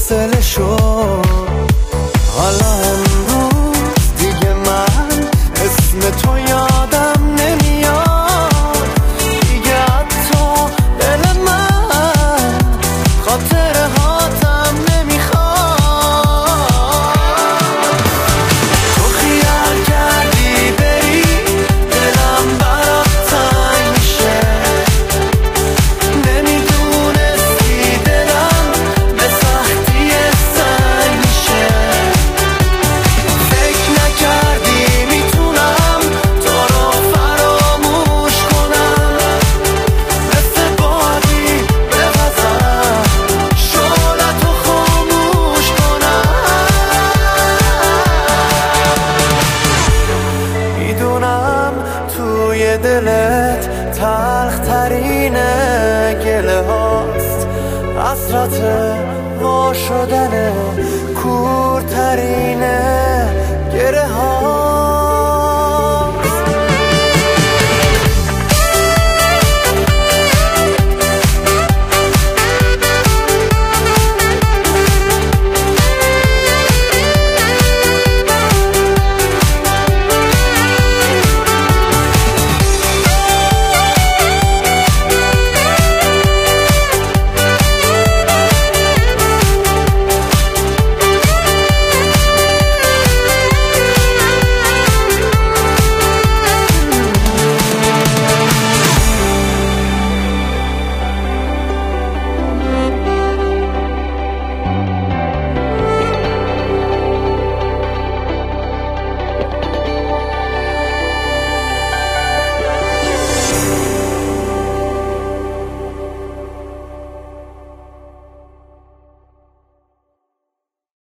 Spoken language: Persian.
فاصله شد. حالا امروز دیگه من اسم تو یادم نمیاد دیگه، حتی دل من خاطره هاتم نمیخواد. تو خیال کردی بری دلم برات تنگ میشه، نمیدونستی دلم به سختی سنگ میشه. فکر نکردی میتونم تو رو فراموش کنم، مثل بادی بوزم شعلتو خاموش کنم. میدونم توی دلت تلخ ترین گله هاست، حسرت وا شدن